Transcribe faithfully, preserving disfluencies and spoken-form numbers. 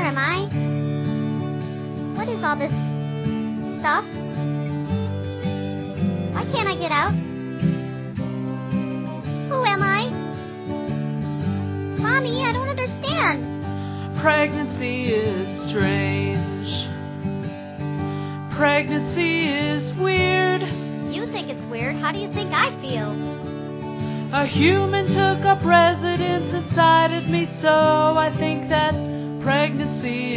am I? What is all this stuff? Why can't I get out? Who am I? Mommy, I don't understand. Pregnancy is strange. Pregnancy is weird. You think it's weird. How do you think I feel? A human took up residence inside of me, so I think that pregnancy